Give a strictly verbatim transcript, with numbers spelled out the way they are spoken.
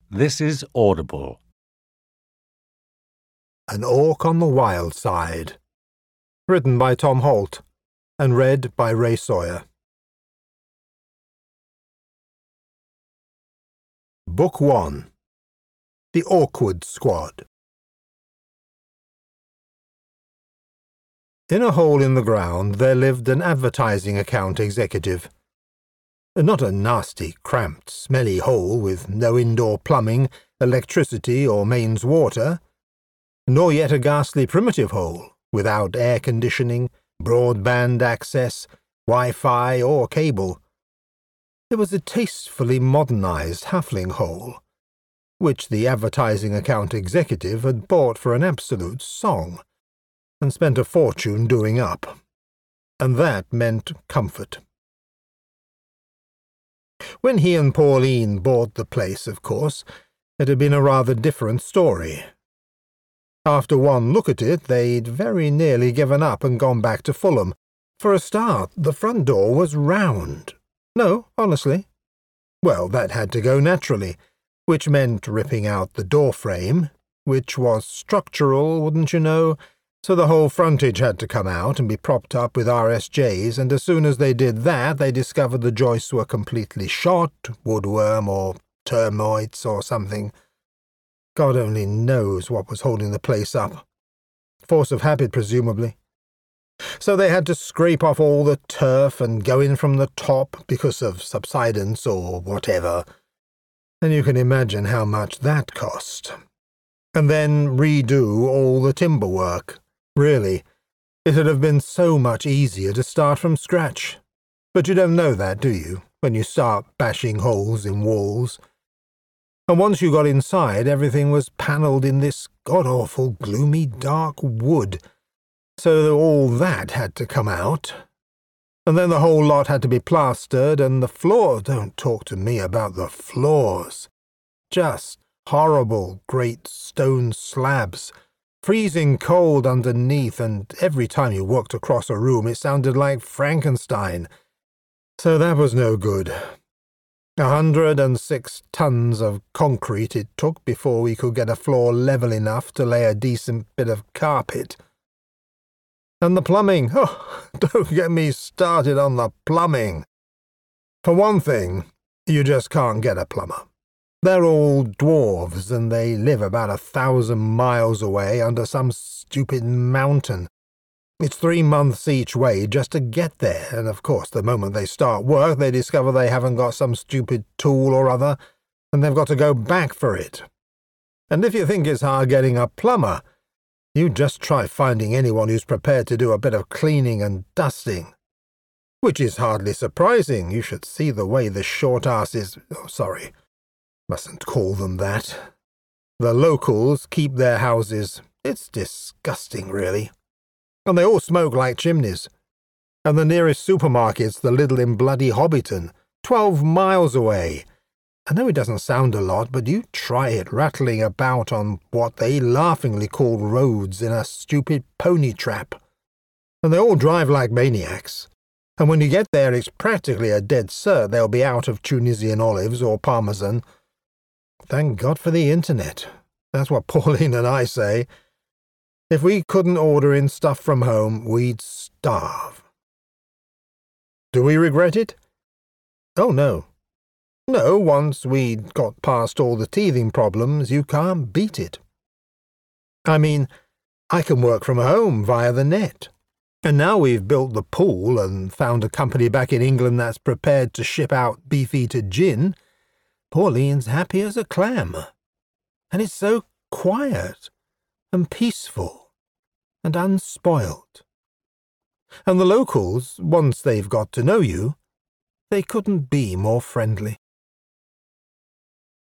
This is Audible. An Orc on the Wild Side. Written by Tom Holt and read by Ray Sawyer. Book one. The Awkward Squad. In a hole in the ground there lived an advertising account executive. Not a nasty, cramped, smelly hole with no indoor plumbing, electricity, or mains water, nor yet a ghastly primitive hole, without air conditioning, broadband access, Wi-Fi, or cable. It was a tastefully modernized halfling hole, which the advertising account executive had bought for an absolute song, and spent a fortune doing up. And that meant comfort. When he and Pauline bought the place, of course, it had been a rather different story. After one look at it, they'd very nearly given up and gone back to Fulham. For a start, the front door was round. No, honestly. Well, that had to go naturally, which meant ripping out the door frame, which was structural, wouldn't you know, so the whole frontage had to come out and be propped up with R S Js, and as soon as they did that, they discovered the joists were completely shot, woodworm or termites or something. God only knows what was holding the place up. Force of habit, presumably. So they had to scrape off all the turf and go in from the top because of subsidence or whatever. And you can imagine how much that cost. And then redo all the timber work. Really, it'd have been so much easier to start from scratch. But you don't know that, do you, when you start bashing holes in walls? And once you got inside, everything was panelled in this god-awful, gloomy, dark wood, so all that had to come out. And then the whole lot had to be plastered, and the floor, don't talk to me about the floors. Just horrible great stone slabs, freezing cold underneath, and every time you walked across a room it sounded like Frankenstein. So that was no good. A hundred and six tons of concrete it took before we could get a floor level enough to lay a decent bit of carpet. And the plumbing, oh, don't get me started on the plumbing. For one thing, you just can't get a plumber. They're all dwarves, and they live about a thousand miles away under some stupid mountain. It's three months each way just to get there, and of course the moment they start work they discover they haven't got some stupid tool or other, and they've got to go back for it. And if you think it's hard getting a plumber, you just try finding anyone who's prepared to do a bit of cleaning and dusting. Which is hardly surprising. You should see the way the short-asses... Oh, sorry. Mustn't call them that. The locals keep their houses. It's disgusting, really. And they all smoke like chimneys. And the nearest supermarket's the Lidl in bloody Hobbiton, twelve miles away. I know it doesn't sound a lot, but you try it rattling about on what they laughingly call roads in a stupid pony trap. And they all drive like maniacs. And when you get there, it's practically a dead cert they'll be out of Tunisian olives or Parmesan. Thank God for the internet. That's what Pauline and I say. If we couldn't order in stuff from home, we'd starve. Do we regret it? Oh, no. No, once we'd got past all the teething problems, you can't beat it. I mean, I can work from home via the net. And now we've built the pool and found a company back in England that's prepared to ship out beef-eater gin, Pauline's happy as a clam. And it's so quiet and peaceful and unspoilt. And the locals, once they've got to know you, they couldn't be more friendly.